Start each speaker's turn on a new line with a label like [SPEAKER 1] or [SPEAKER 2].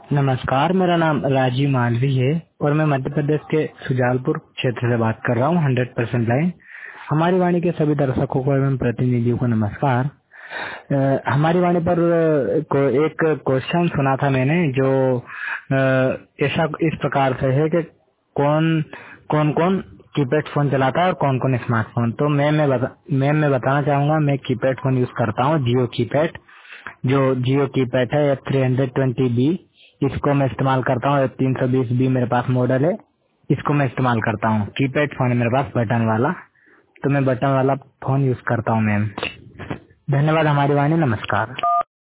[SPEAKER 1] नमस्कार, मेरा नाम राजीव मालवी है और मैं मध्य प्रदेश के सुजालपुर क्षेत्र से बात कर रहा हूँ। 100% लाइन। हमारी वाणी के सभी दर्शकों को एवं प्रतिनिधियों को नमस्कार। हमारी वाणी पर एक क्वेश्चन सुना था मैंने, जो ऐसा इस प्रकार से है कि कौन कौन कौन कीपैड फोन चलाता है और कौन कौन स्मार्टफोन। तो मैं बताना चाहूंगा, मैं कीपैड फोन यूज करता हूँ, जियो कीपैड। जो जियो कीपैड है F320B, इसको मैं इस्तेमाल करता हूँ। F320B मेरे पास मॉडल है, इसको मैं इस्तेमाल करता हूँ। कीपैड फोन है मेरे पास बटन वाला, तो मैं बटन वाला फोन यूज करता हूँ मैम। धन्यवाद। हमारी वाणी, नमस्कार।